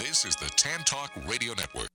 This is the Tan Talk Radio Network.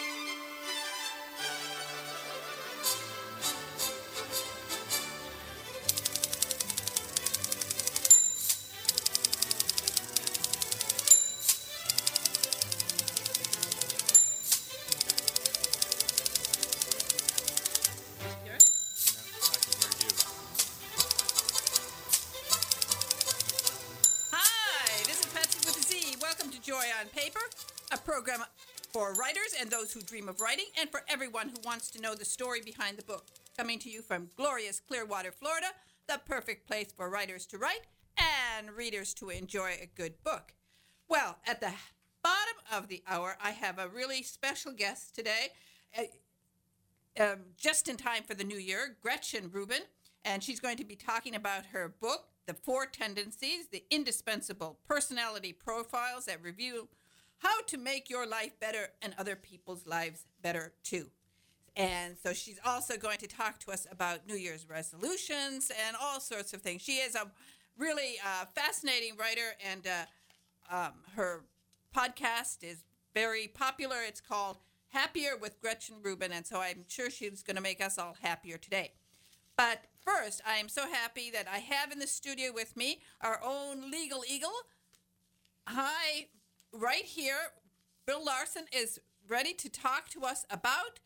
Program for writers and those who dream of writing, and for everyone who wants to know the story behind the book. Coming to you from glorious Clearwater, Florida, the perfect place for writers to write and readers to enjoy a good book. Well, at the bottom of the hour, I have a really special guest today, just in time for the new year, Gretchen Rubin, and she's going to be talking about her book, The Four Tendencies, the Indispensable Personality Profiles that reveal how to make your life better and other people's lives better too. And so she's also going to talk to us about New Year's resolutions and all sorts of things. She is a really fascinating writer, and her podcast is very popular. It's called Happier with Gretchen Rubin, and so I'm sure she's going to make us all happier today. But first, I am so happy that I have in the studio with me our own legal eagle. Hi. Right here, Bill Larson is ready to talk to us about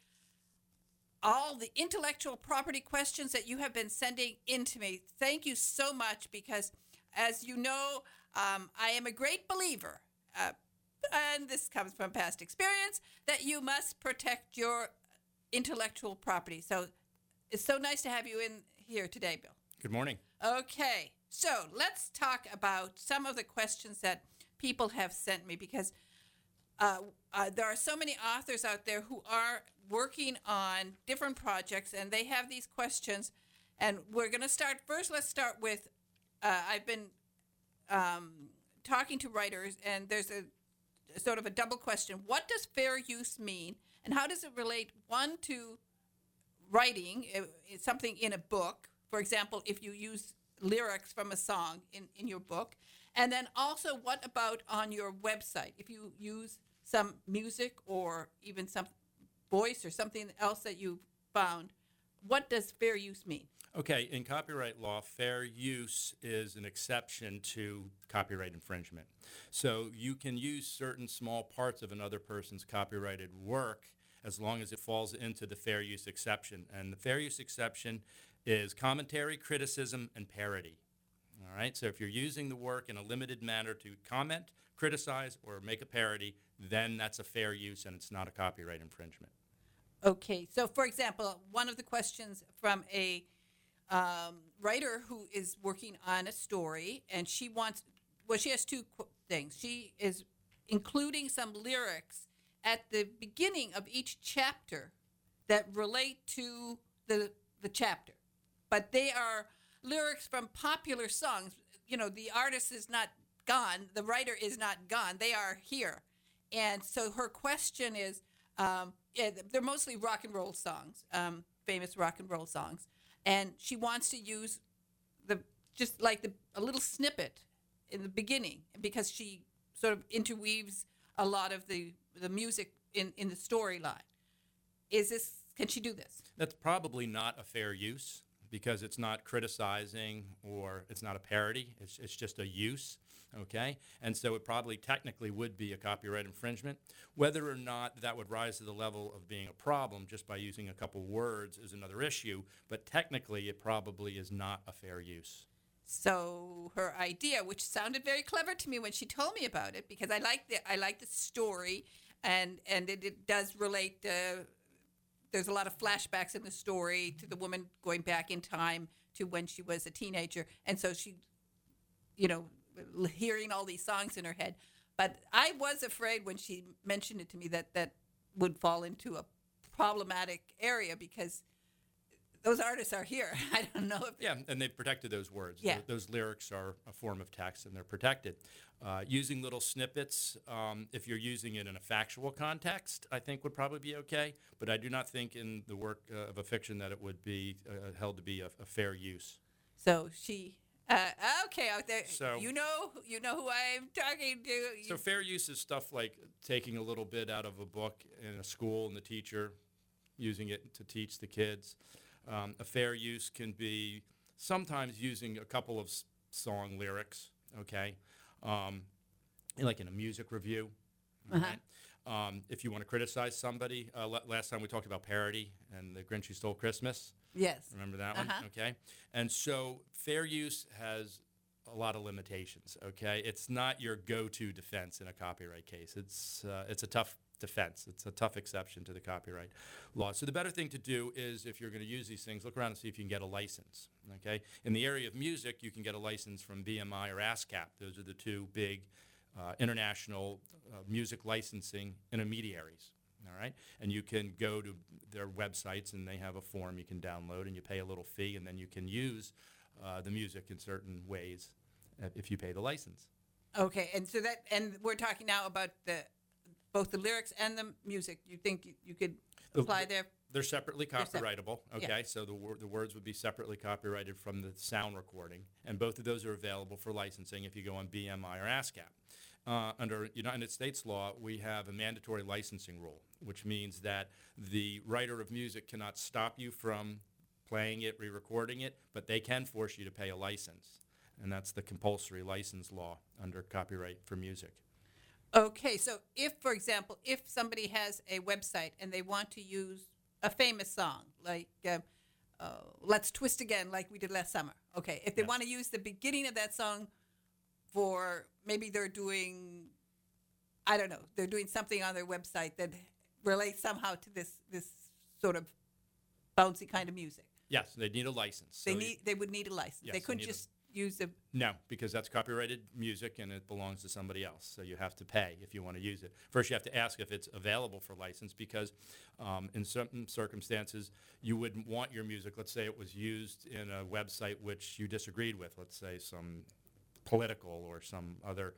all the intellectual property questions that you have been sending in to me. Thank you so much, because as you know, I am a great believer, and this comes from past experience, that you must protect your intellectual property. So it's so nice to have you in here today, Bill. Good morning. Okay, so let's talk about some of the questions that people have sent me, because there are so many authors out there who are working on different projects, and they have these questions. And we're going to start first. Let's start with I've been talking to writers, and there's a sort of a double question. What does fair use mean, and how does it relate, one, to writing something in a book? For example, if you use lyrics from a song in your book. And then also, what about on your website? If you use some music or even some voice or something else that you found, what does fair use mean? Okay, in copyright law, fair use is an exception to copyright infringement. So you can use certain small parts of another person's copyrighted work as long as it falls into the fair use exception. And the fair use exception is commentary, criticism, and parody. All right, so if you're using the work in a limited manner to comment, criticize, or make a parody, then that's a fair use and it's not a copyright infringement. Okay, so for example, one of the questions from a writer who is working on a story, and she has two things. She is including some lyrics at the beginning of each chapter that relate to the chapter, but they are lyrics from popular songs. You know, the artist is not gone. The writer is not gone. They are here. And so her question is, they're mostly rock and roll songs, famous rock and roll songs. And she wants to use a little snippet in the beginning, because she sort of interweaves a lot of the music in the storyline. Can she do this? That's probably not a fair use, because it's not criticizing or it's not a parody. It's just a use, okay? And so it probably technically would be a copyright infringement. Whether or not that would rise to the level of being a problem just by using a couple words is another issue, but technically it probably is not a fair use. So her idea, which sounded very clever to me when she told me about it, because I like the story, and it does relate. There's a lot of flashbacks in the story to the woman going back in time to when she was a teenager, and so she, hearing all these songs in her head. But I was afraid when she mentioned it to me that would fall into a problematic area, because those artists are here. I don't know if... Yeah, and they've protected those words. Yeah. Those lyrics are a form of text, and they're protected. Using little snippets, if you're using it in a factual context, I think would probably be okay. But I do not think in the work of a fiction that it would be held to be a fair use. So she Okay, out there. So- you know who I'm talking to. So fair use is stuff like taking a little bit out of a book in a school and the teacher using it to teach the kids. A fair use can be sometimes using a couple of song lyrics, okay, like in a music review. Right? If you want to criticize somebody, last time we talked about parody and The Grinch Who Stole Christmas. Yes. Remember that one? Okay. And so fair use has a lot of limitations, okay? It's not your go-to defense in a copyright case. It's a tough defense. It's a tough exception to the copyright law. So the better thing to do is, if you're going to use these things, look around and see if you can get a license, okay? In the area of music, you can get a license from BMI or ASCAP. Those are the two big international music licensing intermediaries. All right, and you can go to their websites, and they have a form you can download, and you pay a little fee, and then you can use the music in certain ways if you pay the license. Okay, and we're talking now about both the lyrics and the music. You think you could apply there? They're separately copyrightable. Okay, yeah. so the words would be separately copyrighted from the sound recording, and both of those are available for licensing if you go on BMI or ASCAP. Under United States law, we have a mandatory licensing rule, which means that the writer of music cannot stop you from playing it, re-recording it, but they can force you to pay a license, and that's the compulsory license law under copyright for music. Okay, so if, for example, if somebody has a website and they want to use a famous song, like Let's Twist Again, like we did last summer, okay, if they Yes. want to use the beginning of that song for, maybe they're doing, I don't know, they're doing something on their website that relates somehow to this sort of bouncy kind of music. Yes, they need a license. They would need a license. Yes, they they couldn't need just use the. No, because that's copyrighted music and it belongs to somebody else. So you have to pay if you want to use it. First, you have to ask if it's available for license, because in certain circumstances, you wouldn't want your music. Let's say it was used in a website which you disagreed with. Let's say some political or some other,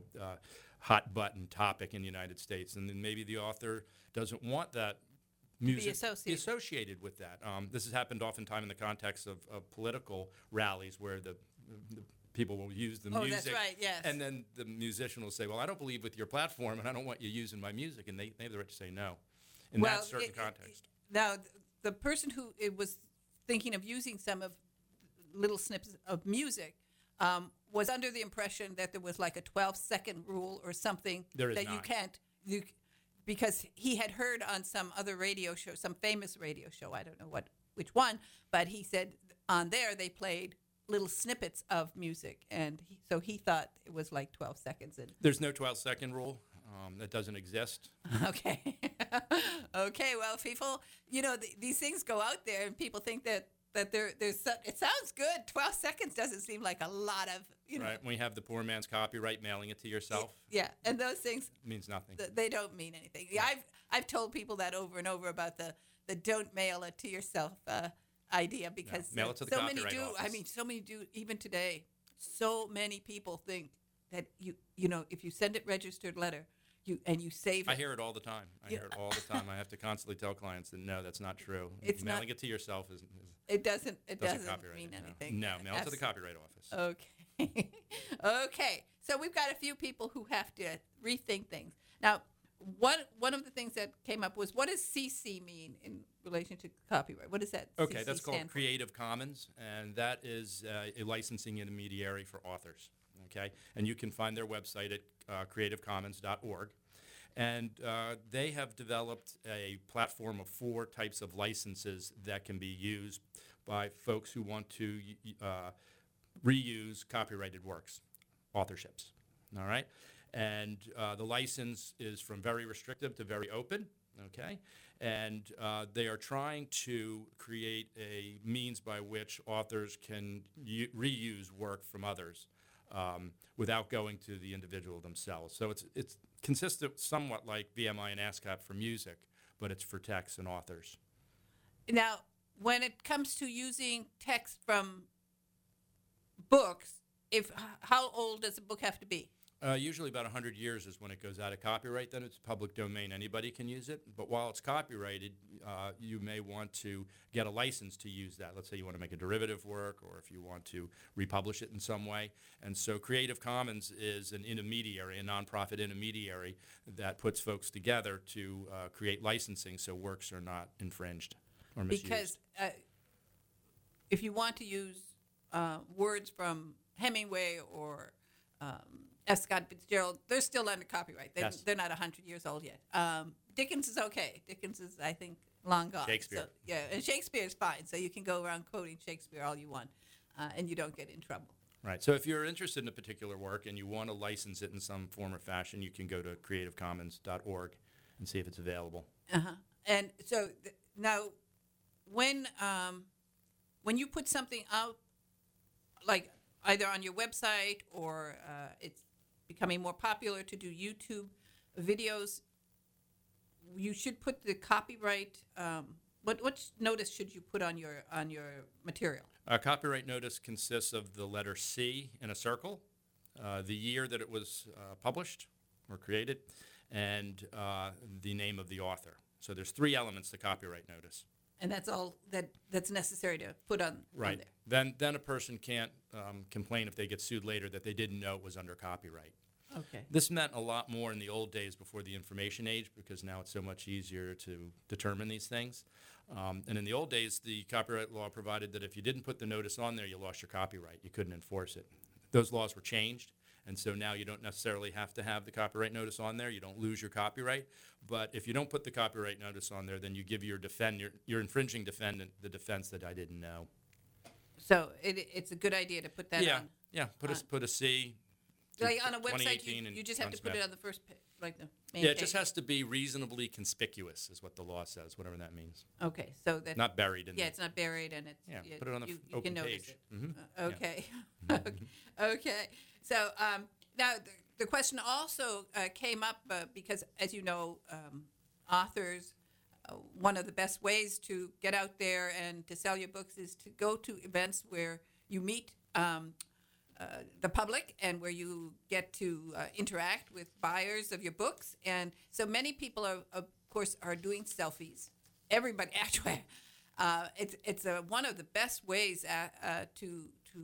hot button topic in the United States, and then maybe the author doesn't want that music associated with that. This has happened oftentimes in the context of political rallies where the people will use the music. Oh, that's right, yes. And then the musician will say, well, I don't believe with your platform, and I don't want you using my music, and they have the right to say no in that certain context. Now, the person who was thinking of using some of little snippets of music was under the impression that there was like a 12-second rule or something There is that not. you can't, because he had heard on some other radio show, some famous radio show, I don't know which one, but he said on there they played little snippets of music, and so he thought it was like 12 seconds. And There's no 12-second rule. That doesn't exist. okay, okay. Well, people, these things go out there, and people think that there's. It sounds good. 12 seconds doesn't seem like a lot of. Right? When you have the poor man's copyright, mailing it to yourself Yeah, and those things means nothing. they don't mean anything. Yeah, I've told people that over and over about the don't mail it to yourself idea, because mail it to the so many Copyright do. Office. I mean, so many do even today. So many people think that if you send it registered letter, you save it. I hear it all the time. I hear it all the time. I have to constantly tell clients that no, that's not true. It's not- Mailing it to yourself is It doesn't copyright mean it, no. anything. No, mail it to the Copyright Office. Okay. Okay. So we've got a few people who have to rethink things. Now, one of the things that came up was, what does CC mean in relation to copyright? What does that Okay, CC that's called stand for? Creative Commons, and that is a licensing intermediary for authors. Okay, and you can find their website at creativecommons.org. And they have developed a platform of 4 types of licenses that can be used by folks who want to reuse copyrighted works, authorships. All right? And the license is from very restrictive to very open. Okay? And they are trying to create a means by which authors can reuse work from others without going to the individual themselves. So it's consistent somewhat like BMI and ASCAP for music, but it's for texts and authors. Now, when it comes to using text from books, how old does a book have to be? Usually about 100 years is when it goes out of copyright. Then it's public domain. Anybody can use it. But while it's copyrighted, you may want to get a license to use that. Let's say you want to make a derivative work, or if you want to republish it in some way. And so Creative Commons is an intermediary, a nonprofit intermediary that puts folks together to create licensing so works are not infringed or misused. Because if you want to use words from Hemingway or F. Scott Fitzgerald, they're still under copyright. Yes. They're not 100 years old yet. Dickens is okay. Dickens is, I think, long gone. Shakespeare. So, yeah, and Shakespeare is fine. So you can go around quoting Shakespeare all you want, and you don't get in trouble. Right. So if you're interested in a particular work and you want to license it in some form or fashion, you can go to creativecommons.org and see if it's available. And so now, when you put something out, like either on your website or it's becoming more popular to do YouTube videos, you should put the copyright. What notice should you put on your material? A copyright notice consists of the letter C in a circle, the year that it was published or created, and the name of the author. So there's 3 elements to copyright notice. And that's all that's necessary to put on Right. there. Then a person can't complain if they get sued later that they didn't know it was under copyright. Okay. This meant a lot more in the old days before the information age, because now it's so much easier to determine these things. And in the old days, the copyright law provided that if you didn't put the notice on there, you lost your copyright. You couldn't enforce it. Those laws were changed, and so now you don't necessarily have to have the copyright notice on there. You don't lose your copyright. But if you don't put the copyright notice on there, then you give your infringing defendant the defense that I didn't know. So it's a good idea to put that on. Yeah. Put a C. Like on a website, 2018 you just have to put Smith. it on the first page, like the main Yeah, it page. just has to be reasonably conspicuous, is what the law says, whatever that means. Okay, so that Not buried in. it's not buried and it's put it on the you open can notice page. it. Mhm. Okay, okay. So now the question also came up because, as you know, authors. One of the best ways to get out there and to sell your books is to go to events where you meet the public and where you get to interact with buyers of your books. And so many people, of course, are doing selfies. Everybody, actually, it's one of the best ways to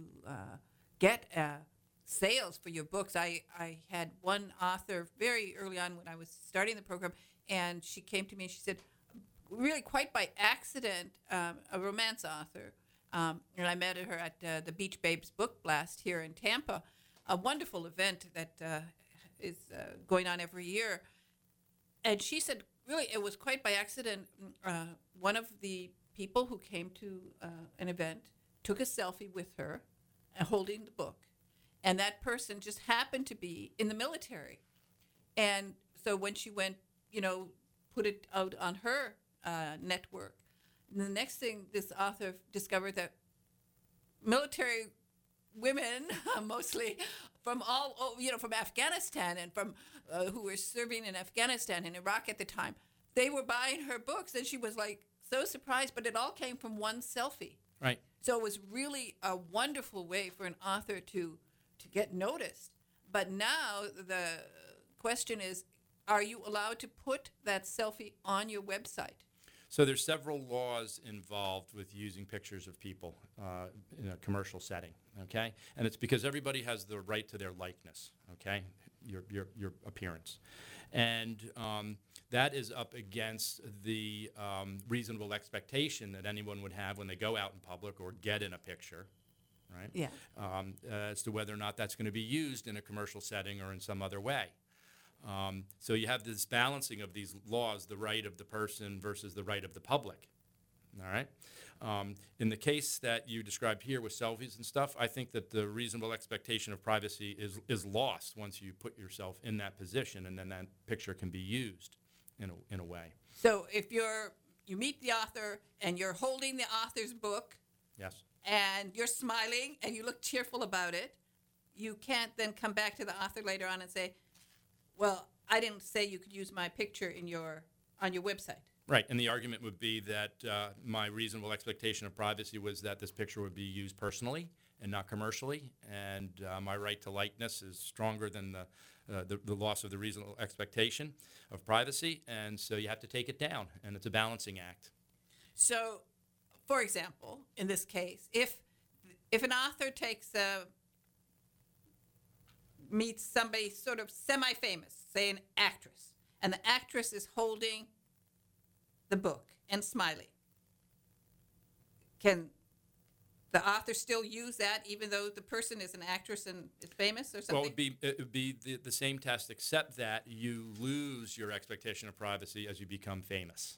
get sales for your books. I had one author very early on when I was starting the program, and she came to me and she said, really quite by accident, a romance author, and I met her at the Beach Babes Book Blast here in Tampa, a wonderful event that is going on every year. And she said, really, it was quite by accident. One of the people who came to an event took a selfie with her holding the book. And that person just happened to be in the military. And so when she went, put it out on her network, the next thing this author discovered that military women, mostly from from Afghanistan and from who were serving in Afghanistan and Iraq at the time, they were buying her books, and she was like so surprised. But it all came from one selfie. Right. So it was really a wonderful way for an author to get noticed. But now the question is, are you allowed to put that selfie on your website? So there's several laws involved with using pictures of people in a commercial setting, okay? And it's because everybody has the right to their likeness, okay? Your appearance. And that is up against the reasonable expectation that anyone would have when they go out in public or get in a picture, right? Yeah. As to whether or not that's going to be used in a commercial setting or in some other way. So you have this balancing of these laws, the right of the person versus the right of the public. All right. In the case that you described here with selfies and stuff, I think that the reasonable expectation of privacy is lost once you put yourself in that position, and then that picture can be used in a way. So if you meet the author and you're holding the author's book, Yes. and you're smiling and you look cheerful about it, you can't then come back to the author later on and say, well, I didn't say you could use my picture on your website. Right, and the argument would be that my reasonable expectation of privacy was that this picture would be used personally and not commercially. And my right to likeness is stronger than the loss of the reasonable expectation of privacy. And so you have to take it down, and it's a balancing act. So, for example, in this case, if an author meets somebody sort of semi-famous, say an actress, and the actress is holding the book and smiling, can the author still use that even though the person is an actress and is famous or something? Well, it would be the same test, except that you lose your expectation of privacy as you become famous.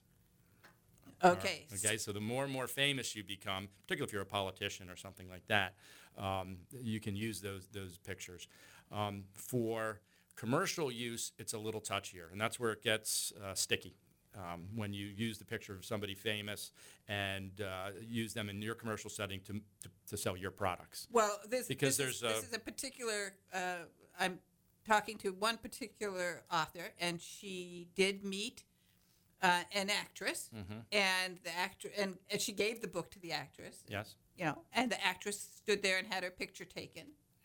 Okay. Okay, so the more and more famous you become, particularly if you're a politician or something like that, you can use those pictures. For commercial use, it's a little touchier, and that's where it gets sticky. When you use the picture of somebody famous and use them in your commercial setting to sell your products. Well, this is a particular, I'm talking to one particular author, and she did meet an actress, and the actor, and she gave the book to the actress. Yes. And the actress stood there and had her picture taken.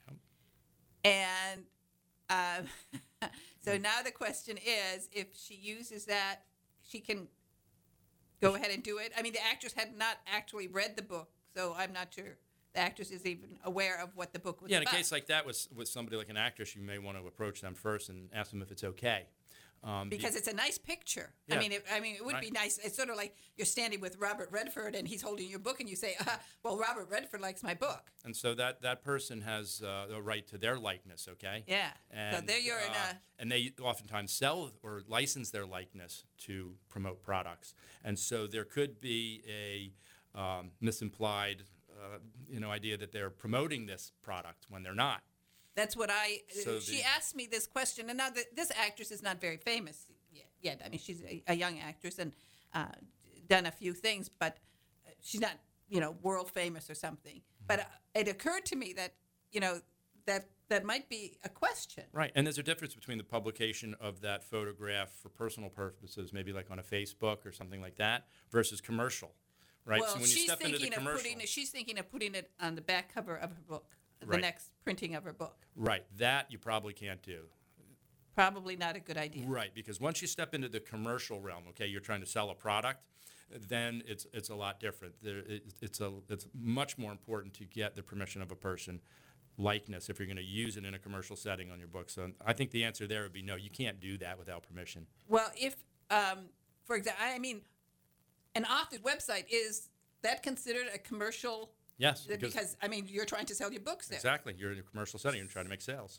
Yep. And so now the question is, if she uses that, she can go ahead and do it. I mean, the actress had not actually read the book, so I'm not sure the actress is even aware of what the book was about. Yeah, in a case like that with somebody like an actress, you may want to approach them first and ask them if it's okay. Because it's a nice picture. Yeah. I mean, it would be nice. It's sort of like you're standing with Robert Redford and he's holding your book, and you say, "Well, Robert Redford likes my book." And so that person has a right to their likeness. Okay. Yeah. And, so there you're in a. And they oftentimes sell or license their likeness to promote products, and so there could be a misimplied, idea that they're promoting this product when they're not. That's what she asked me this question, and now this actress is not very famous yet. I mean, she's a young actress and done a few things, but she's not, world famous or something. But it occurred to me that, that might be a question. Right, and there's a difference between the publication of that photograph for personal purposes, maybe like on a Facebook or something like that, versus commercial, right? Well, so when you step into the commercial, she's thinking of putting it on the back cover of her book. The Right. next printing of her book. Right, that you probably can't do. Probably not a good idea. Right, because once you step into the commercial realm, okay, you're trying to sell a product, then it's a lot different. It's much more important to get the permission of a person likeness if you're going to use it in a commercial setting on your book. So I think the answer there would be no, you can't do that without permission. Well, if, for example, I mean, an author's website, is that considered a commercial? Yes, because I mean, you're trying to sell your books there. Exactly. You're in a commercial setting. You're trying to make sales.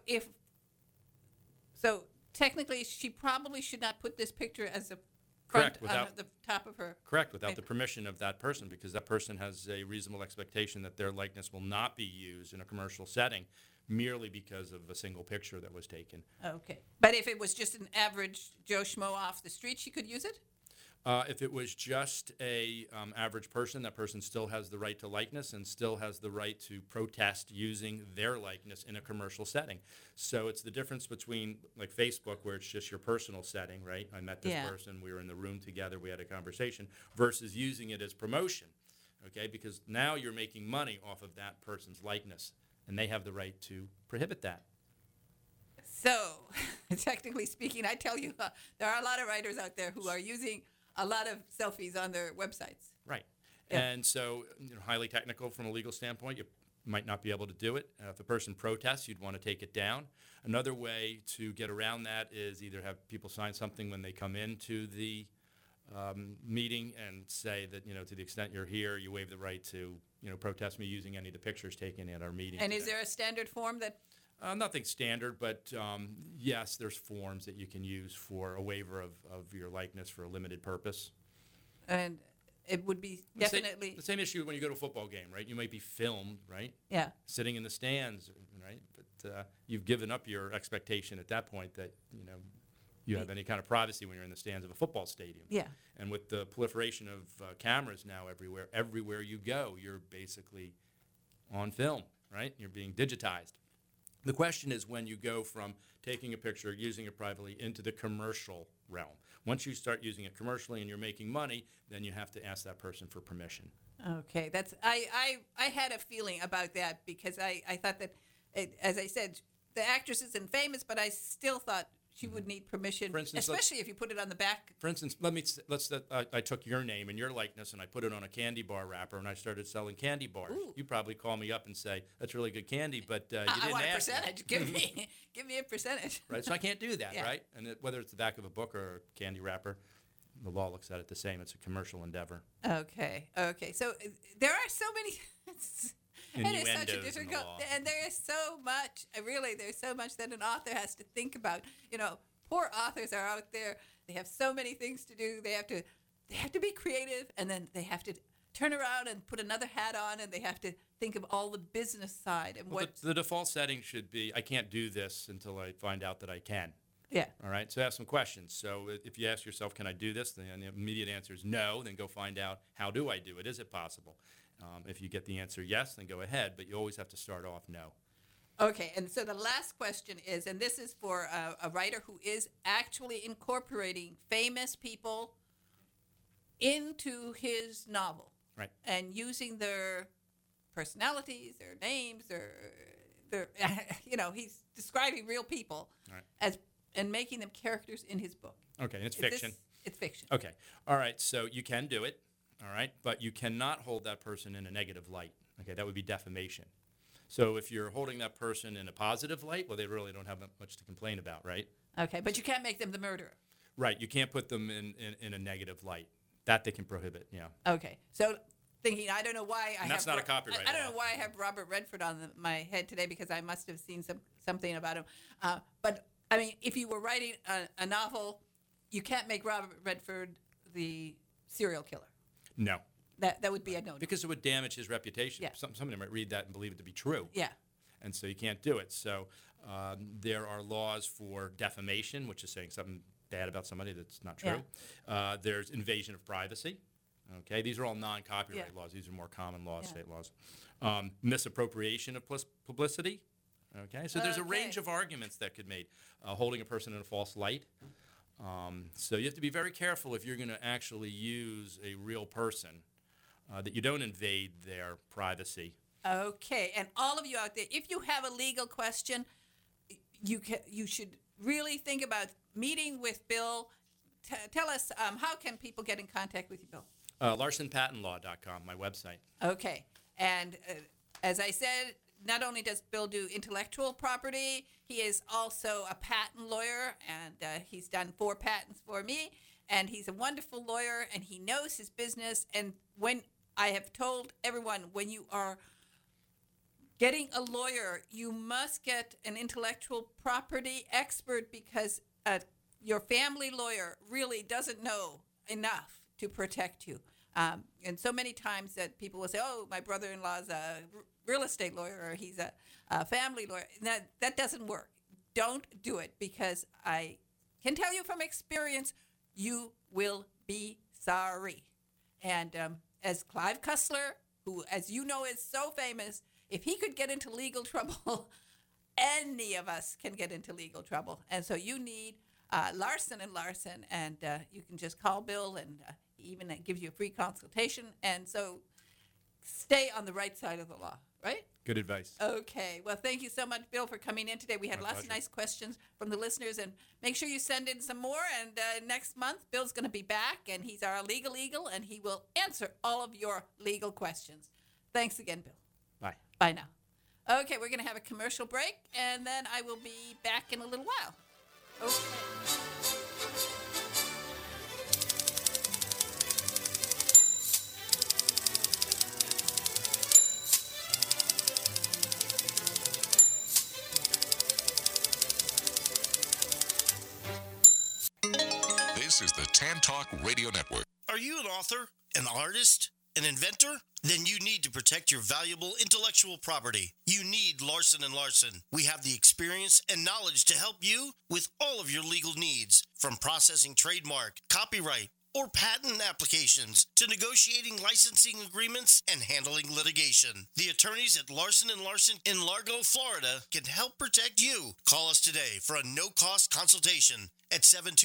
So technically, she probably should not put this picture as a front on the top of her. Correct, without the permission of that person, because that person has a reasonable expectation that their likeness will not be used in a commercial setting merely because of a single picture that was taken. Okay. But if it was just an average Joe Schmo off the street, she could use it? If it was just a average person, that person still has the right to likeness and still has the right to protest using their likeness in a commercial setting. So it's the difference between like Facebook, where it's just your personal setting, right? I met this person, we were in the room together, we had a conversation, versus using it as promotion, okay? Because now you're making money off of that person's likeness, and they have the right to prohibit that. So, technically speaking, I tell you, there are a lot of writers out there who are using a lot of selfies on their websites. Right. Yeah. And so, highly technical from a legal standpoint, you might not be able to do it. If the person protests, you'd want to take it down. Another way to get around that is either have people sign something when they come into the meeting and say that, to the extent you're here, you waive the right to, protest me using any of the pictures taken at our meeting. And is there a standard form that? Nothing standard, but yes, there's forms that you can use for a waiver of your likeness for a limited purpose. And it would be definitely... The same issue when you go to a football game, right? You might be filmed, right? Yeah. Sitting in the stands, right? But you've given up your expectation at that point that, you have any kind of privacy when you're in the stands of a football stadium. Yeah. And with the proliferation of cameras now everywhere you go, you're basically on film, right? You're being digitized. The question is when you go from taking a picture, using it privately, into the commercial realm. Once you start using it commercially and you're making money, then you have to ask that person for permission. Okay, that's I had a feeling about that because I thought that, as I said, the actress isn't famous, but I still thought she would need permission, For instance, especially if you put it on the back. For instance, I took your name and your likeness and I put it on a candy bar wrapper and I started selling candy bars. Ooh. You probably call me up and say, that's really good candy, but you I didn't want a ask me." percentage. Give me a percentage. Right, so I can't do that, Yeah. right? And whether it's the back of a book or a candy wrapper, the law looks at it the same. It's a commercial endeavor. Okay. So there are so many. And it's such a Innuendos in the difficult, law. and there is so much. Really, there's so much that an author has to think about. Poor authors are out there. They have so many things to do. They have to be creative, and then they have to turn around and put another hat on, and they have to think of all the business side and Well, what. the default setting should be, I can't do this until I find out that I can. Yeah. All right, so ask some questions. So if you ask yourself, can I do this? Then the immediate answer is no. Then go find out, how do I do it? Is it possible? If you get the answer yes, then go ahead. But you always have to start off no. Okay, and so the last question is, and this is for a writer who is actually incorporating famous people into his novel. Right. And using their personalities, their names, their he's describing real people Right. and making them characters in his book. Okay, and it's Is this- fiction. It's fiction. Okay. All right. So you can do it. All right. But you cannot hold that person in a negative light. Okay. That would be defamation. So if you're holding that person in a positive light, well, they really don't have much to complain about, right? Okay, but you can't make them the murderer. Right. You can't put them in a negative light. That they can prohibit. Yeah. Okay, so thinking, I don't know why And that's not a copyright I don't law. know why I have Robert Redford on my head today because I must have seen something about him. But I mean, if you were writing a novel, you can't make Robert Redford the serial killer. No. That would be a no. Because it would damage his reputation. Yeah. Somebody might read that and believe it to be true. Yeah. And so you can't do it. So there are laws for defamation, which is saying something bad about somebody that's not true. Yeah. There's invasion of privacy. Okay, these are all non-copyright Yeah. laws. These are more common laws, Yeah. state laws. Misappropriation of publicity. Okay, so there's a Okay. range of arguments that could be made. Holding a person in a false light. So you have to be very careful if you're going to actually use a real person, that you don't invade their privacy. Okay, and all of you out there, if you have a legal question, you should really think about meeting with Bill. Tell us, how can people get in contact with you, Bill? LarsonPatentLaw.com, my website. Okay, and as I said, not only does Bill do intellectual property, he is also a patent lawyer, and he's done 4 patents for me, and he's a wonderful lawyer, and he knows his business. And when I have told everyone, when you are getting a lawyer, you must get an intellectual property expert because your family lawyer really doesn't know enough to protect you. And so many times that people will say, oh, my brother-in-law is a real estate lawyer or he's a family lawyer. That doesn't work. Don't do it because I can tell you from experience, you will be sorry. And as Clive Cussler, who, as you know, is so famous, if he could get into legal trouble, any of us can get into legal trouble. And so you need Larson & Larson, and you can just call Bill, and he even gives you a free consultation. And so stay on the right side of the law, right? Good advice. Okay. Well, thank you so much, Bill, for coming in today. We had My lots of pleasure. nice questions from the listeners, and make sure you send in some more. And next month, Bill's going to be back, and he's our legal eagle, and he will answer all of your legal questions. Thanks again, Bill. Bye. Bye now. Okay, we're going to have a commercial break, and then I will be back in a little while. Okay. This is the Tan Talk Radio Network. Are you an author, an artist, an inventor? Then you need to protect your valuable intellectual property. You need Larson & Larson. We have the experience and knowledge to help you with all of your legal needs, from processing trademark, copyright, or patent applications to negotiating licensing agreements and handling litigation. The attorneys at Larson & Larson in Largo, Florida can help protect you. Call us today for a no-cost consultation at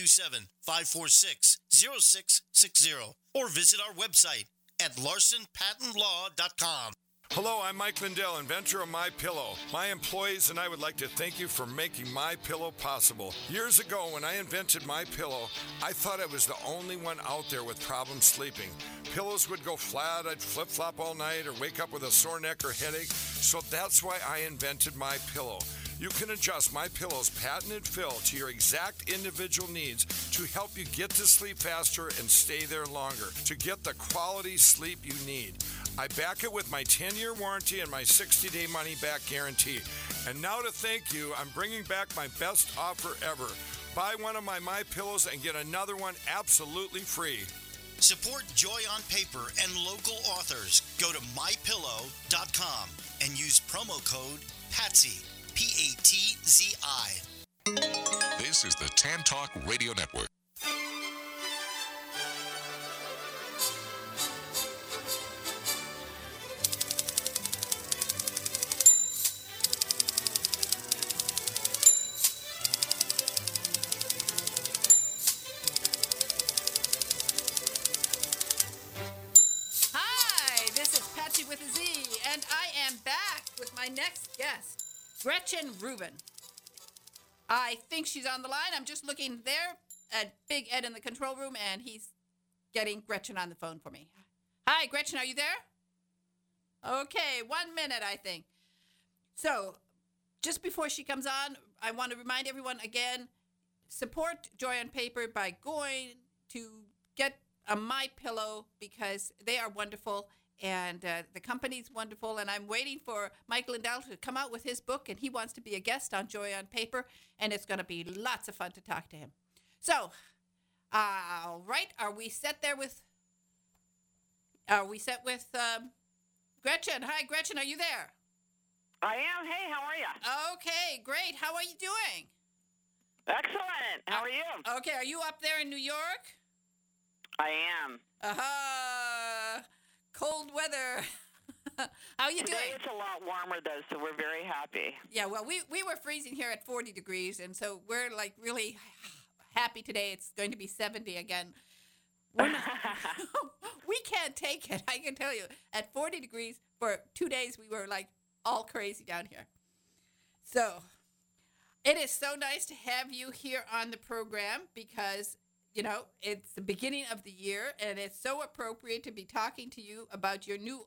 727-546-0660 or visit our website at larsonpatentlaw.com. Hello, I'm Mike Lindell, inventor of MyPillow. My employees and I would like to thank you for making MyPillow possible. Years ago, when I invented MyPillow, I thought I was the only one out there with problems sleeping. Pillows would go flat, I'd flip-flop all night, or wake up with a sore neck or headache. So that's why I invented MyPillow. You can adjust MyPillow's patented fill to your exact individual needs to help you get to sleep faster and stay there longer, to get the quality sleep you need. I back it with my 10-year warranty and my 60-day money-back guarantee. And now to thank you, I'm bringing back my best offer ever. Buy one of my MyPillows and get another one absolutely free. Support Joy on Paper and local authors. Go to mypillow.com and use promo code PATSY, P-A-T-Z-I. This is the Tan Talk Radio Network. Hi, this is Patsy with a Z, and I am back with my next guest, Gretchen Rubin. I think she's on the line. I'm just looking there at Big Ed in the control room, and he's getting Gretchen on the phone for me. Hi, Gretchen, are you there? Okay, 1 minute, I think. So, just before she comes on, I want to remind everyone again, support Joy on Paper by going to get a MyPillow because they are wonderful. And the company's wonderful, and I'm waiting for Mike Lindell to come out with his book, and he wants to be a guest on Joy on Paper, and it's going to be lots of fun to talk to him. So, all right, are we set with Gretchen? Hi, Gretchen, are you there? I am. Hey, how are you? Okay, great. How are you doing? Excellent. How are you? Okay, are you up there in New York? I am. Cold weather. How are you Today doing? it's a lot warmer, though, so we're very happy. Yeah, well, we were freezing here at 40 degrees, and so we're, like, really happy today. It's going to be 70 again. We're not, we can't take it, I can tell you. At 40 degrees for 2 days, we were, like, all crazy down here. So it is so nice to have you here on the program because you know, it's the beginning of the year, and it's so appropriate to be talking to you about your new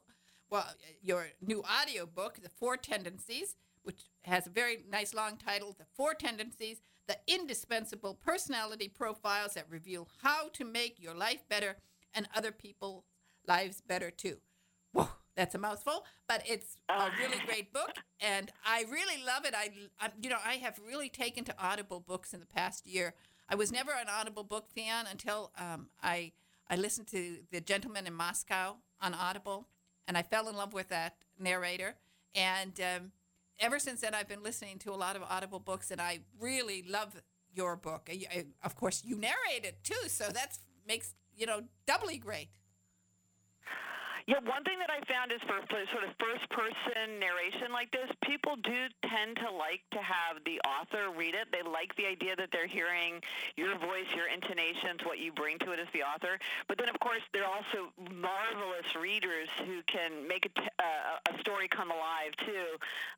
audio book, The Four Tendencies, which has a very nice long title, The Four Tendencies, the indispensable personality profiles that reveal how to make your life better and other people's lives better too. Whoa, that's a mouthful, but it's a really great book, and I really love it. I have really taken to Audible books in the past year. I was never an Audible book fan until I listened to The Gentleman in Moscow on Audible, and I fell in love with that narrator. And ever since then, I've been listening to a lot of Audible books, and I really love your book. Of course, you narrate it too, so that makes doubly great. Yeah, one thing that I found is for sort of first-person narration like this, people do tend to like to have the author read it. They like the idea that they're hearing your voice, your intonations, what you bring to it as the author. But then, of course, there are also marvelous readers who can make a story come alive, too.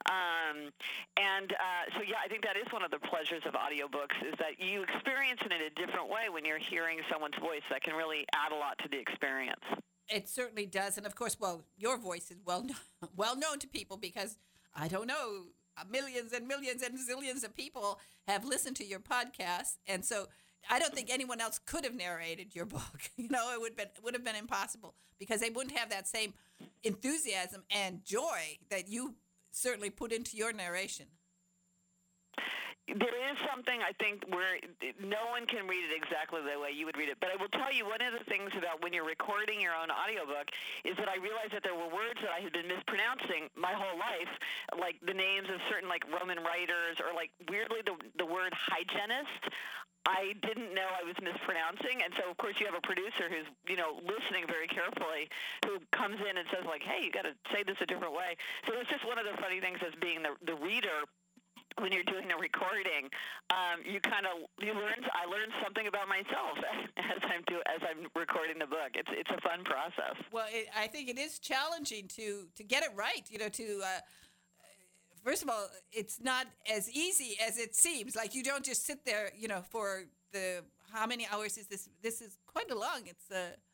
So, I think that is one of the pleasures of audiobooks is that you experience it in a different way when you're hearing someone's voice. That can really add a lot to the experience. It certainly does. And, of course, your voice is well known to people because, I don't know, millions and millions and zillions of people have listened to your podcast. And so I don't think anyone else could have narrated your book. It would have been impossible because they wouldn't have that same enthusiasm and joy that you certainly put into your narration. There is something, I think, where no one can read it exactly the way you would read it. But I will tell you, one of the things about when you're recording your own audiobook is that I realized that there were words that I had been mispronouncing my whole life, like the names of certain, like, Roman writers, or, like, weirdly, the word hygienist. I didn't know I was mispronouncing, and so, of course, you have a producer who's, listening very carefully, who comes in and says, like, hey, you got to say this a different way. So it's just one of the funny things as being the reader. When you're doing the recording, I learned something about myself as I'm recording the book. It's a fun process. Well, I think it is challenging to get it right. First of all, it's not as easy as it seems. Like, you don't just sit there, for how many hours is this? This is quite long. It's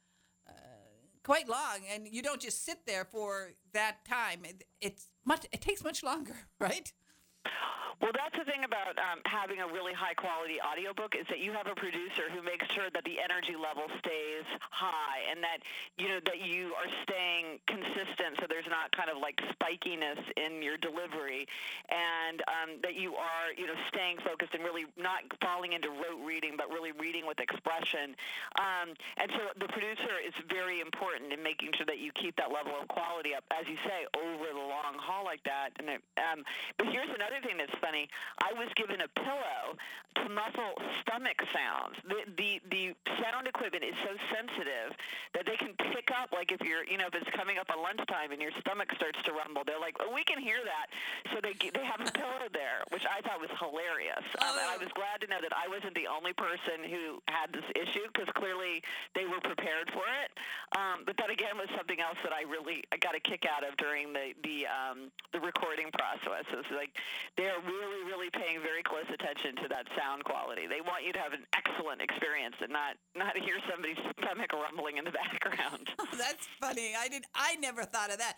quite long, and you don't just sit there for that time. It takes much longer, right? Well, that's the thing about having a really high-quality audiobook is that you have a producer who makes sure that the energy level stays high and that, that you are staying consistent so there's not kind of like spikiness in your delivery, and that you are, staying focused and really not falling into rote reading but really reading with expression. And so the producer is very important in making sure that you keep that level of quality up, as you say, over the long haul like that. But here's another thing that's funny. I was given a pillow to muffle stomach sounds. The sound equipment is so sensitive that they can pick up, like if you're, if it's coming up on lunchtime and your stomach starts to rumble, they're like, oh, we can hear that. So they have a pillow there, which I thought was hilarious. And I was glad to know that I wasn't the only person who had this issue, because clearly they were prepared for it. But that, again, was something else that I got a kick out of during the recording process. It's like they're really, really paying very close attention to that sound quality. They want you to have an excellent experience and not hear somebody's stomach rumbling in the background. Oh, that's funny. I never thought of that.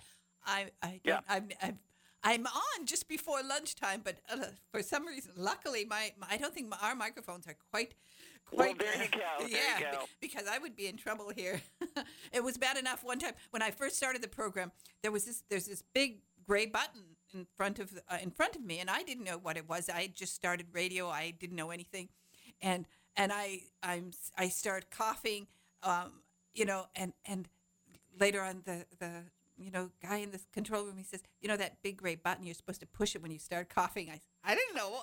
I'm on just before lunchtime, but for some reason, luckily, I don't think our microphones are quite. Well, there you go. There you go. Because I would be in trouble here. It was bad enough one time when I first started the program. There's this big gray button in front of me, and I didn't know what it was. I had just started radio. I didn't know anything, and I start coughing, and later on the guy in the control room, he says, that big gray button, you're supposed to push it when you start coughing. I didn't know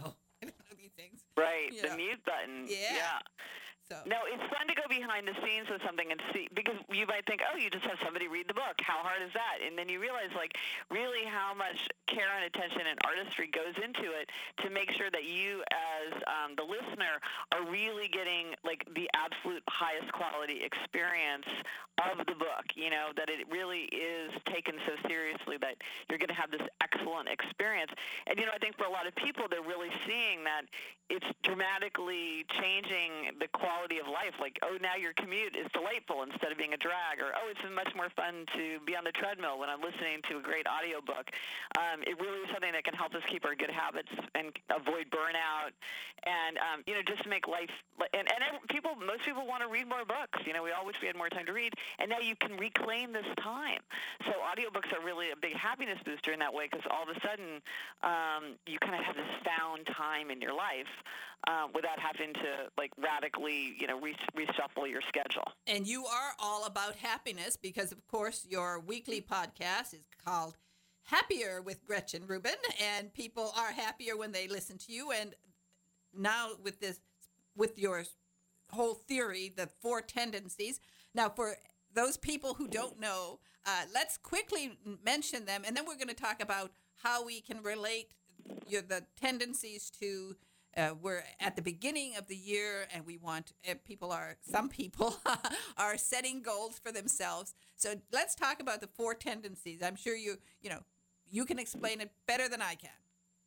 these things. Right, the mute button. Yeah. So. No, it's fun to go behind the scenes with something and see, because you might think, oh, you just have somebody read the book. How hard is that? And then you realize, like, really how much care and attention and artistry goes into it to make sure that you, as the listener, are really getting, like, the absolute highest quality experience of the book, that it really is taken so seriously that you're going to have this excellent experience. And, I think for a lot of people, they're really seeing that it's dramatically changing the quality of life. Like, oh, now your commute is delightful instead of being a drag, or, oh, it's been much more fun to be on the treadmill when I'm listening to a great audiobook. It really is something that can help us keep our good habits and avoid burnout, and, just make life, and most people want to read more books. We all wish we had more time to read, and now you can reclaim this time. So audiobooks are really a big happiness booster in that way, because all of a sudden you kind of have this found time in your life without having to, like, radically, reshuffle your schedule. And you are all about happiness because, of course, your weekly podcast is called Happier with Gretchen Rubin, and people are happier when they listen to you. And now with your whole theory, the 4 tendencies. Now, for those people who don't know, let's quickly mention them, and then we're going to talk about how we can relate the tendencies to. We're at the beginning of the year, and we want some people are setting goals for themselves. So let's talk about the 4 tendencies. I'm sure you can explain it better than I can.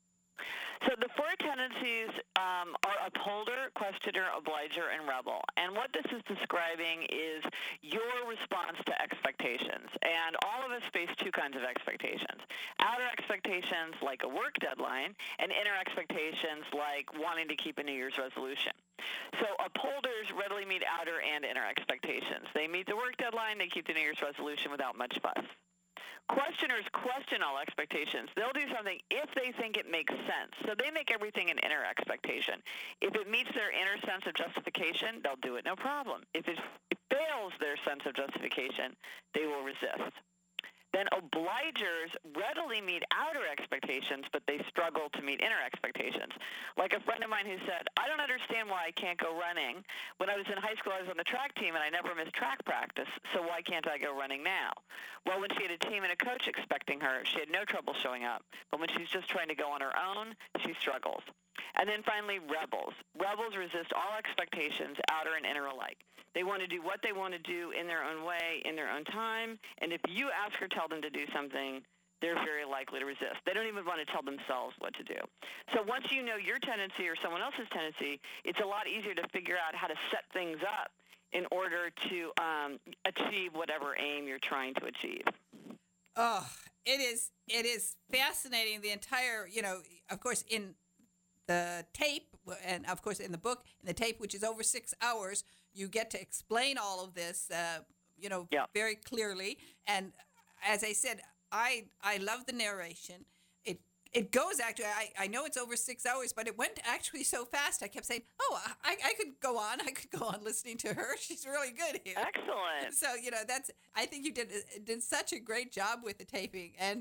So the 4 tendencies are upholder, questioner, obliger, and rebel. And what this is describing is your response to expectations. And all of us face 2 kinds of expectations. Outer expectations, like a work deadline, and inner expectations, like wanting to keep a New Year's resolution. So upholders readily meet outer and inner expectations. They meet the work deadline, they keep the New Year's resolution without much fuss. Questioners question all expectations. They'll do something if they think it makes sense. So they make everything an inner expectation. If it meets their inner sense of justification, they'll do it no problem. If it fails their sense of justification, they will resist. Then obligers readily meet outer expectations, but they struggle to meet inner expectations. Like a friend of mine who said, I don't understand why I can't go running. When I was in high school, I was on the track team, and I never missed track practice, so why can't I go running now? Well, when she had a team and a coach expecting her, she had no trouble showing up. But when she's just trying to go on her own, she struggles. And then finally, rebels. Rebels resist all expectations, outer and inner alike. They want to do what they want to do in their own way, in their own time. And if you ask or tell them to do something, they're very likely to resist. They don't even want to tell themselves what to do. So once you know your tendency or someone else's tendency, it's a lot easier to figure out how to set things up in order to achieve whatever aim you're trying to achieve. Oh, it is fascinating. The entire, of course, in the tape, and of course in the book, in the tape, which is over 6 hours, you get to explain all of this, very clearly. And as I said, I love the narration. It goes actually, I know it's over 6 hours, but it went actually so fast. I kept saying, I could go on. I could go on listening to her. She's really good here. Excellent. So, I think you did such a great job with the taping. And,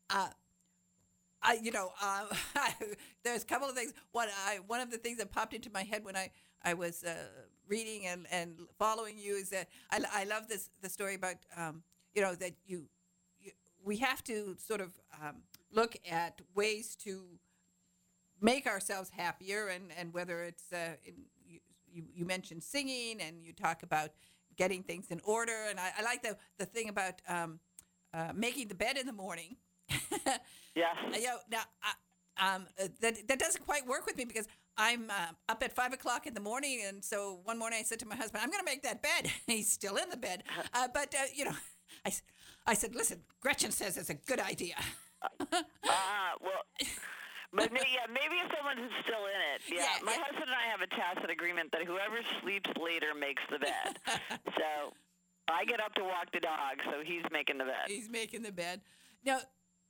there's a couple of things. One of the things that popped into my head when I was reading and following you is that I love the story about, that we have to sort of look at ways to make ourselves happier, and whether it's you mentioned singing, and you talk about getting things in order, and I like the thing about making the bed in the morning. Yes. Now that doesn't quite work with me because I'm up at 5 o'clock in the morning, and so one morning I said to my husband, "I'm going to make that bed." He's still in the bed, but I said, "Listen, Gretchen says it's a good idea." Well, but maybe if someone's still in it. Yeah, my husband and I have a tacit agreement that whoever sleeps later makes the bed. So I get up to walk the dog, so he's making the bed. He's making the bed. Now,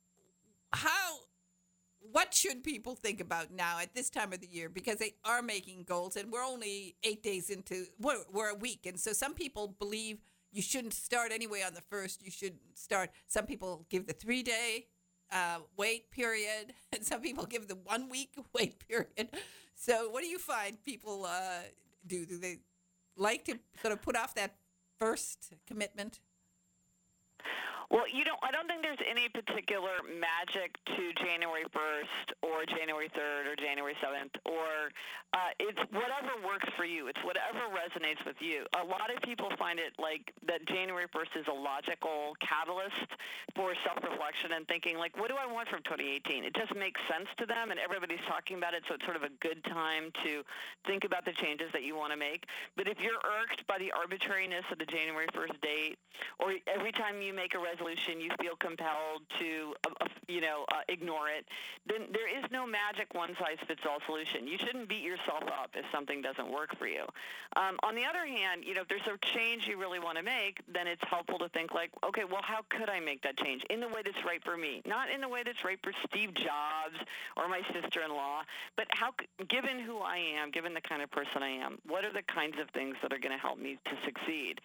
what should people think about now at this time of the year? Because they are making goals, and we're only 8 days into, we're a week. And so some people believe you shouldn't start anyway on the 1st. You should start, some people give the 3-day wait period, and some people give the 1 week wait period. So what do you find people do? Do they like to sort of put off that first commitment? Well, I don't think there's any particular magic to January 1st or January 3rd or January 7th, or it's whatever works for you. It's whatever resonates with you. A lot of people find it like that January 1st is a logical catalyst for self-reflection and thinking, like, what do I want from 2018? It just makes sense to them, and everybody's talking about it, so it's sort of a good time to think about the changes that you want to make. But if you're irked by the arbitrariness of the January 1st date, or every time you make a resolution you feel compelled to ignore it, then there is no magic one-size-fits-all solution. You shouldn't beat yourself up if something doesn't work for you. On the other hand, if there's a change you really want to make, then it's helpful to think like, okay, well, how could I make that change in the way that's right for me? Not in the way that's right for Steve Jobs or my sister-in-law, but given who I am, given the kind of person I am, what are the kinds of things that are going to help me to succeed?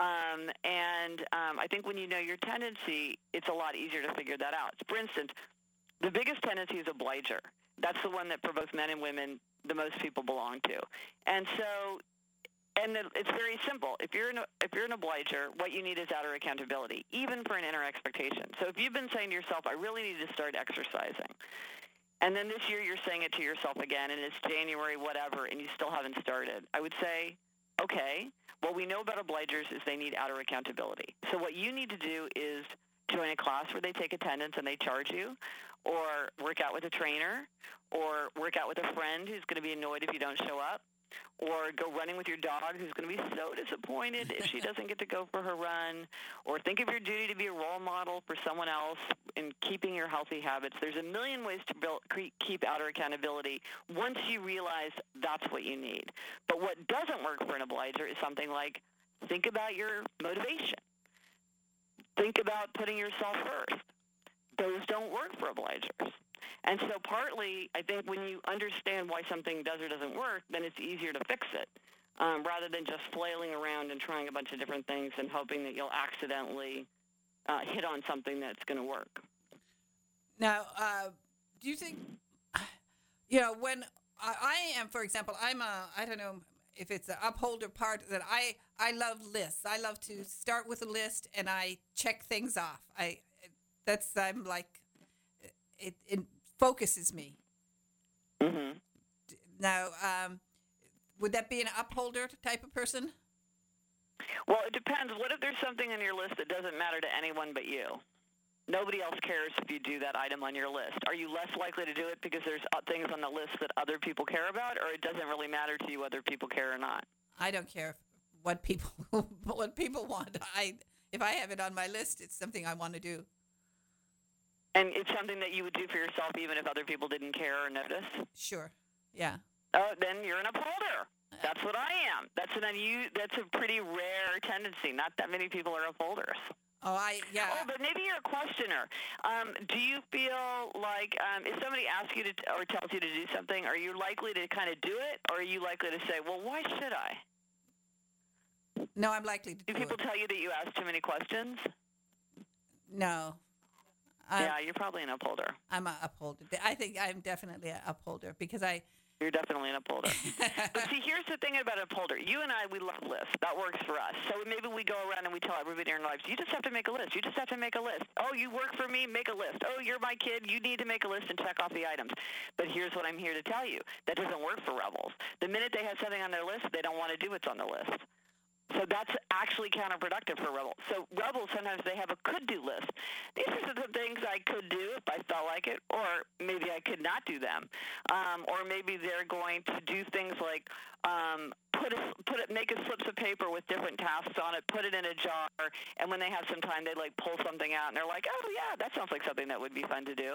I think when you know your tendency, it's a lot easier to figure that out. For instance, the biggest tendency is obliger. That's the one that for both men and women, the most people belong to. And it's very simple. If you're an obliger, what you need is outer accountability, even for an inner expectation. So if you've been saying to yourself, I really need to start exercising, and then this year you're saying it to yourself again, and it's January, whatever, and you still haven't started, I would say, okay, what we know about obligers is they need outer accountability. So what you need to do is join a class where they take attendance and they charge you, or work out with a trainer, or work out with a friend who's going to be annoyed if you don't show up, or go running with your dog who's going to be so disappointed if she doesn't get to go for her run, or think of your duty to be a role model for someone else in keeping your healthy habits. There's a million ways to keep outer accountability once you realize that's what you need. But what doesn't work for an obliger is something like, think about your motivation. think about putting yourself first. Those don't work for obligers. And so partly, I think when you understand why something does or doesn't work, then it's easier to fix it, rather than just flailing around and trying a bunch of different things and hoping that you'll accidentally hit on something that's going to work. Now, do you think, when I am, for example, I don't know if it's the upholder part, that I love lists. I love to start with a list and I check things off. I'm like, it focuses me. Mm-hmm. Now, would that be an upholder type of person? Well, it depends. What if there's something on your list that doesn't matter to anyone but you? Nobody else cares if you do that item on your list. Are you less likely to do it because there's things on the list that other people care about, or it doesn't really matter to you whether people care or not? I don't care what people want. If I have it on my list, it's something I want to do. And it's something that you would do for yourself even if other people didn't care or notice? Sure. Yeah. Oh, then you're an upholder. That's what I am. That's a pretty rare tendency. Not that many people are upholders. Oh, yeah. Oh, but maybe you're a questioner. Do you feel like if somebody asks you to or tells you to do something, are you likely to kind of do it, or are you likely to say, well, why should I? No, I'm likely to do it. Do people tell you that you ask too many questions? No. Yeah, you're probably an upholder. I'm an upholder. I think I'm definitely an upholder because You're definitely an upholder. But see, here's the thing about upholder. You and I, we love lists. That works for us. So maybe we go around and we tell everybody in our lives, you just have to make a list. You just have to make a list. Oh, you work for me? Make a list. Oh, you're my kid? You need to make a list and check off the items. But here's what I'm here to tell you. That doesn't work for rebels. The minute they have something on their list, they don't want to do what's on the list. So that's actually counterproductive for rebels. So rebels, sometimes they have a could-do list. These are the things I could do if I felt like it, or maybe I could not do them. Or maybe they're going to do things like make slips of paper with different tasks on it, put it in a jar, and when they have some time, they pull something out, and they're like, oh, yeah, that sounds like something that would be fun to do.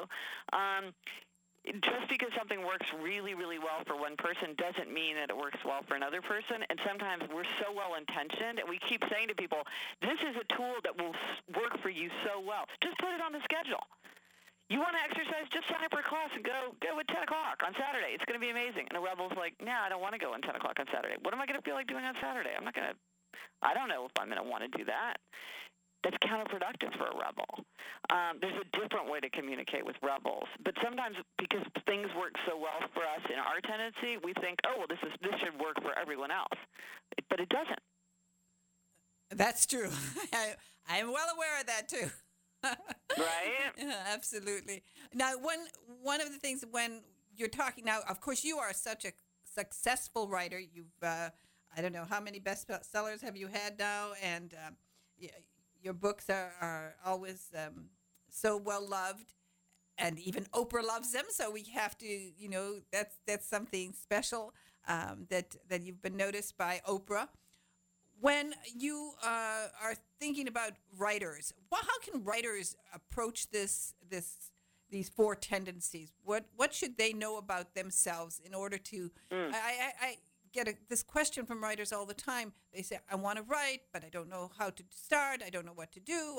Just because something works really, really well for one person doesn't mean that it works well for another person. And sometimes we're so well-intentioned, and we keep saying to people, this is a tool that will work for you so well. Just put it on the schedule. You want to exercise, just sign up for a class and go at 10 o'clock on Saturday. It's going to be amazing. And the rebel's like, no, I don't want to go at 10 o'clock on Saturday. What am I going to feel like doing on Saturday? I don't know if I'm going to want to do that. That's counterproductive for a rebel. There's a different way to communicate with rebels. But sometimes because things work so well for us in our tendency, we think, oh, well, this should work for everyone else. But it doesn't. That's true. I'm well aware of that, too. Right? Yeah, absolutely. Now, one of the things when you're talking now, of course, you are such a successful writer. You've, I don't know, how many bestsellers have you had now? And your books are always so well loved, and even Oprah loves them. So we have to, that's something special that you've been noticed by Oprah. When you are thinking about writers, how can writers approach these four tendencies? What should they know about themselves in order to? I get this question from writers all the time. They say, I want to write, but I don't know how to start. I don't know what to do.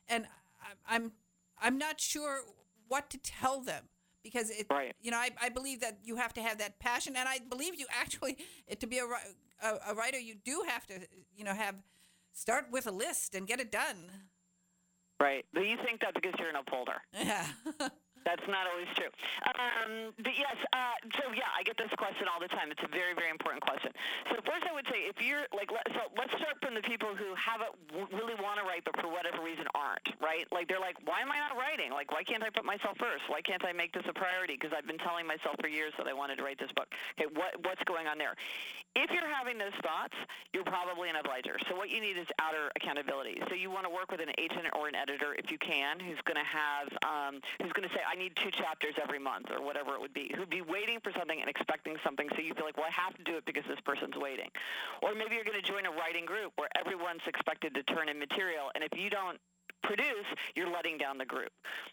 I'm not sure what to tell them, because right. I believe that you have to have that passion, and I believe you actually, to be a writer, you do have to start with a list and get it done. Right. But you think that because you're an upholder. Yeah. That's not always true. But yes, I get this question all the time. It's a very, very important question. So first I would say, if you're let's start from the people who really want to write, but for whatever reason aren't, right? They're like, why am I not writing? Why can't I put myself first? Why can't I make this a priority? Because I've been telling myself for years that I wanted to write this book. Okay, what's going on there? If you're having those thoughts, you're probably an obliger. So what you need is outer accountability. So you want to work with an agent or an editor, if you can, who's going to say, I need 2 chapters every month, or whatever it would be, who'd be waiting for something and expecting something, so you feel like, well, I have to do it because this person's waiting. Or maybe you're going to join a writing group where everyone's expected to turn in material, and if you don't produce, you're letting down the group.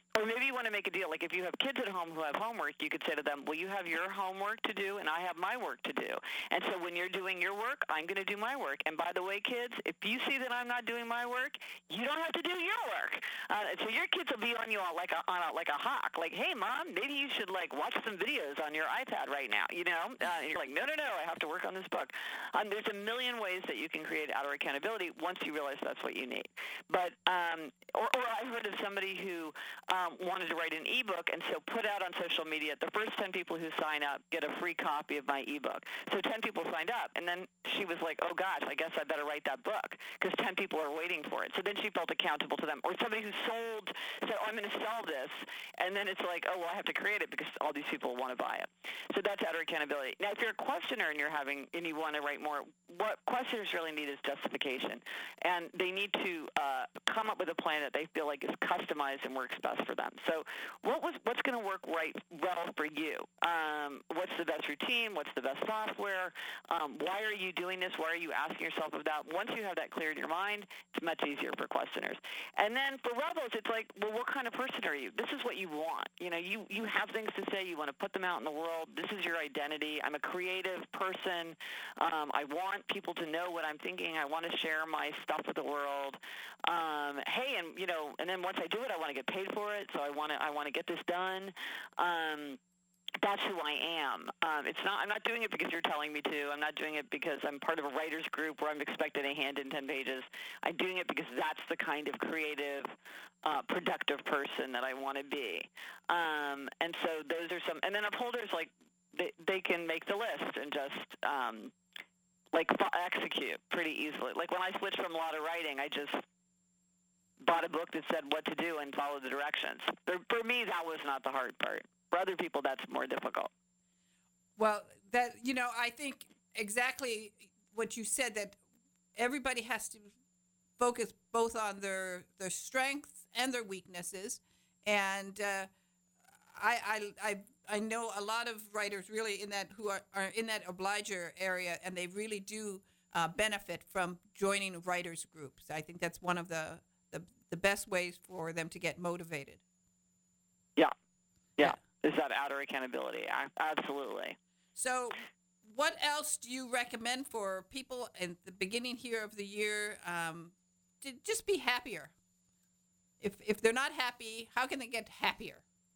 Or maybe you want to make a deal. Like if you have kids at home who have homework, you could say to them, well, you have your homework to do, and I have my work to do. And so when you're doing your work, I'm going to do my work. And by the way, kids, if you see that I'm not doing my work, you don't have to do your work. So your kids will be on you like a hawk. Like, hey, Mom, maybe you should watch some videos on your iPad right now. And you're like, no, I have to work on this book. There's a million ways that you can create outer accountability once you realize that's what you need. But or I heard of somebody who wanted to write an ebook, and so put out on social media, the first 10 people who sign up get a free copy of my ebook. So 10 people signed up, and then she was like, oh gosh, I guess I better write that book because 10 people are waiting for it. So then she felt accountable to them. Or somebody who said, oh, I'm going to sell this, and then it's like, oh, well, I have to create it because all these people want to buy it. So that's outer accountability. Now, if you're a questioner and you want to write more, what questioners really need is justification, and they need to come up with a plan that they feel like is customized and works best for them. So what's going to work well for you? What's the best routine? What's the best software? Why are you doing this? Why are you asking yourself of that? Once you have that clear in your mind, it's much easier for questioners. And then for rebels, it's like, well, what kind of person are you? This is what you want. You have things to say. You want to put them out in the world. This is your identity. I'm a creative person. I want people to know what I'm thinking. I want to share my stuff with the world. Hey, and then once I do it, I want to get paid for it. So I want to get this done. That's who I am. I'm not doing it because you're telling me to. I'm not doing it because I'm part of a writer's group where I'm expected to hand in 10 pages. I'm doing it because that's the kind of creative, productive person that I want to be. And so those are some. And then upholders, they can make the list and just execute pretty easily. Like when I switched from law to writing, I just bought a book that said what to do and followed the directions. For me, that was not the hard part. For other people, that's more difficult. Well, I think exactly what you said, that everybody has to focus both on their strengths and their weaknesses. And I know a lot of writers really who are in that obliger area, and they really do benefit from joining writers groups. I think that's one of the best ways for them to get motivated. Yeah. Is that outer accountability? Absolutely. So what else do you recommend for people at the beginning here of the year to just be happier? If they're not happy, how can they get happier?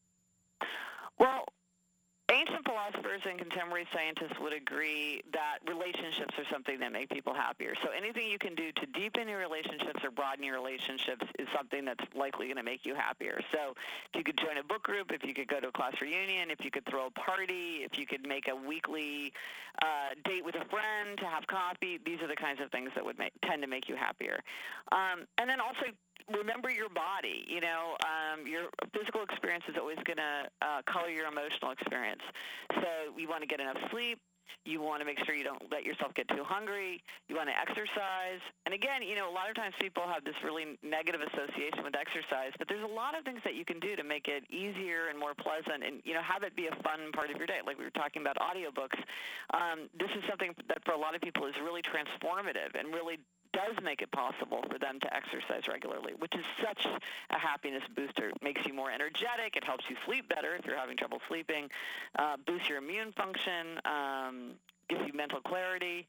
Well, ancient philosophers and contemporary scientists would agree that relationships are something that make people happier. So anything you can do to deepen your relationships or broaden your relationships is something that's likely going to make you happier. So if you could join a book group, if you could go to a class reunion, if you could throw a party, if you could make a weekly date with a friend to have coffee, these are the kinds of things that would tend to make you happier. And then also remember your body. Your physical experience is always going to color your emotional experience. So you want to get enough sleep. You want to make sure you don't let yourself get too hungry. You want to exercise. And again, a lot of times people have this really negative association with exercise, but there's a lot of things that you can do to make it easier and more pleasant and, have it be a fun part of your day. Like we were talking about audiobooks. This is something that for a lot of people is really transformative and really does make it possible for them to exercise regularly, which is such a happiness booster. It makes you more energetic. It helps you sleep better if you're having trouble sleeping, boosts your immune function, gives you mental clarity.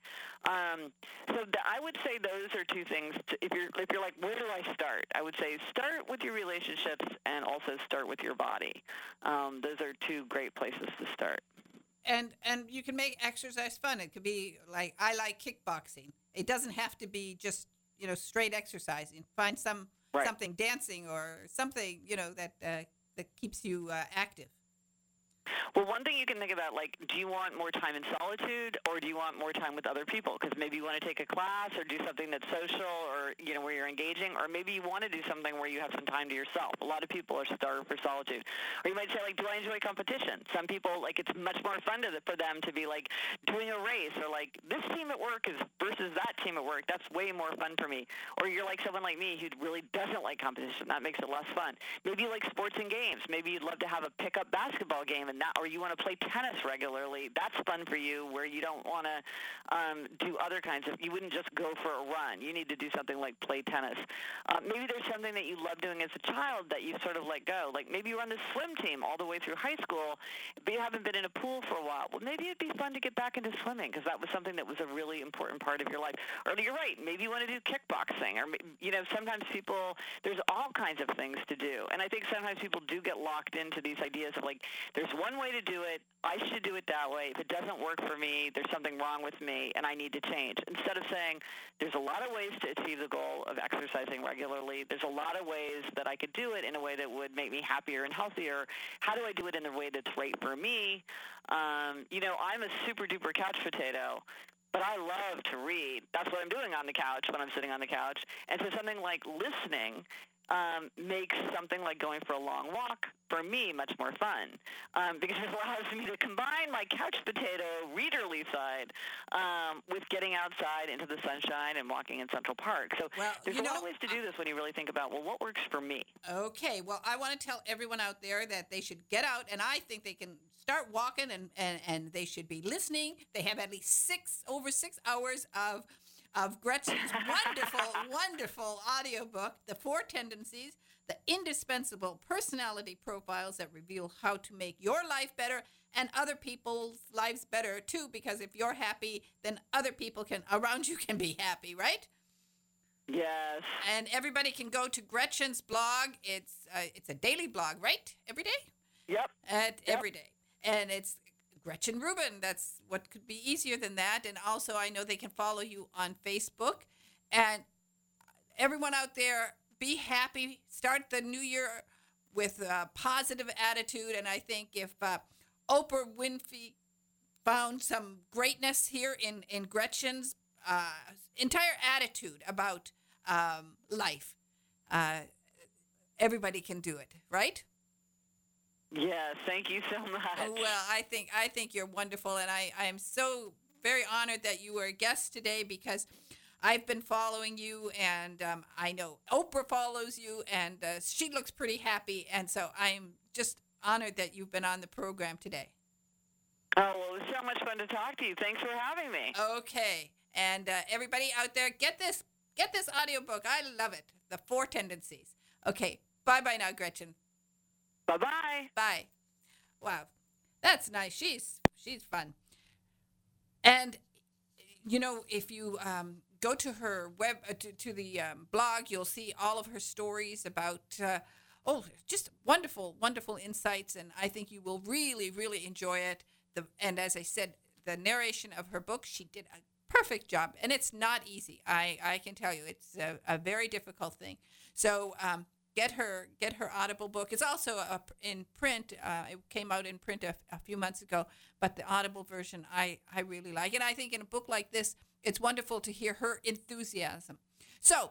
So I would say those are two things. If you're like, where do I start? I would say start with your relationships and also start with your body. Those are two great places to start. And you can make exercise fun. It could be like, I like kickboxing. It doesn't have to be just, straight exercising. Find something, dancing or something, that keeps you active. Well, one thing you can think about, do you want more time in solitude or do you want more time with other people? Because maybe you want to take a class or do something that's social or, where you're engaging, or maybe you want to do something where you have some time to yourself. A lot of people are starved for solitude. Or you might say, do I enjoy competition? Some people, it's much more fun for them to be, doing a race or, this team at work is versus that team at work. That's way more fun for me. Or you're like someone like me who really doesn't like competition. That makes it less fun. Maybe you like sports and games. Maybe you'd love to have a pickup basketball game, and that or you want to play tennis regularly. That's fun for you, where you don't want to do other kinds of, you wouldn't just go for a run. You need to do something like play tennis. Maybe there's something that you love doing as a child that you sort of let go. Like maybe you run the swim team all the way through high school, but you haven't been in a pool for a while. Well, maybe it'd be fun to get back into swimming because that was something that was a really important part of your life. Or you're right, maybe you want to do kickboxing, or, sometimes people, there's all kinds of things to do. And I think sometimes people do get locked into these ideas of like, there's one way to do it, I should do it that way. If it doesn't work for me, there's something wrong with me and I need to change. Instead of saying, there's a lot of ways to achieve the goal of exercising regularly. There's a lot of ways that I could do it in a way that would make me happier and healthier. How do I do it in a way that's right for me? I'm a super duper couch potato, but I love to read. That's what I'm doing on the couch when I'm sitting on the couch. And so something like listening makes something like going for a long walk, for me, much more fun because it allows me to combine my couch potato readerly side with getting outside into the sunshine and walking in Central Park. So there's a lot of ways to do this when you really think about, well, what works for me? Okay, well, I want to tell everyone out there that they should get out, and I think they can start walking and they should be listening. They have at least over 6 hours of Gretchen's wonderful audiobook, The 4 Tendencies, the indispensable personality profiles that reveal how to make your life better and other people's lives better too, because if you're happy, then other people around you can be happy, right? Yes. And everybody can go to Gretchen's blog. It's a daily blog, right? Every day? Yep. Every day. And it's Gretchen Rubin. That's what could be easier than that. And also, I know they can follow you on Facebook. And everyone out there, be happy. Start the new year with a positive attitude. And I think if Oprah Winfrey found some greatness here in Gretchen's entire attitude about life, everybody can do it, right? Yes, thank you so much. Well, I think you're wonderful, and I am so very honored that you were a guest today because I've been following you, and I know Oprah follows you, and she looks pretty happy, and so I'm just honored that you've been on the program today. Oh, well, it was so much fun to talk to you. Thanks for having me. Okay, and everybody out there, get this audiobook. I love it. The 4 Tendencies. Okay, bye-bye now, Gretchen. Bye-bye. Bye. Wow, that's nice. She's fun. And, if you go to her web, to the blog, you'll see all of her stories about, just wonderful, wonderful insights. And I think you will really, really enjoy it. And as I said, the narration of her book, she did a perfect job. And it's not easy. I can tell you, it's a very difficult thing. So, Get her Audible book. It's also in print. It came out in print a few months ago, but the Audible version I really like. And I think in a book like this, it's wonderful to hear her enthusiasm. So,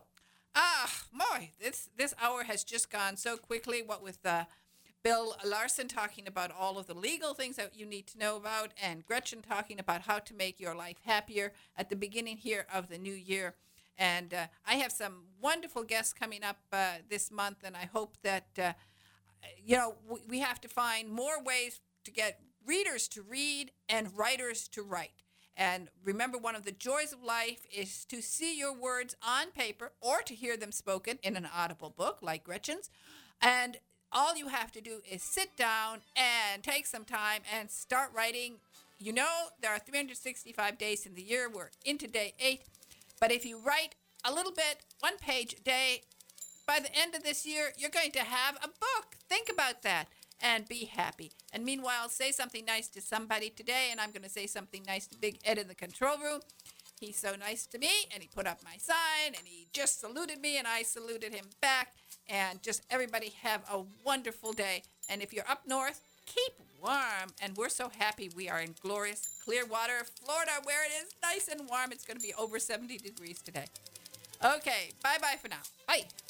this hour has just gone so quickly. What with Bill Larson talking about all of the legal things that you need to know about, and Gretchen talking about how to make your life happier at the beginning here of the new year. And I have some wonderful guests coming up this month, and I hope that, we have to find more ways to get readers to read and writers to write. And remember, one of the joys of life is to see your words on paper or to hear them spoken in an audible book like Gretchen's. And all you have to do is sit down and take some time and start writing. There are 365 days in the year. We're into day 8. But if you write a little bit, 1 page a day, by the end of this year, you're going to have a book. Think about that and be happy. And meanwhile, say something nice to somebody today, and I'm going to say something nice to Big Ed in the control room. He's so nice to me, and he put up my sign, and he just saluted me, and I saluted him back. And just everybody have a wonderful day. And if you're up north, keep warm. And we're so happy we are in glorious Clearwater, Florida, where it is nice and warm. It's going to be over 70 degrees today. Okay, bye-bye for now. Bye.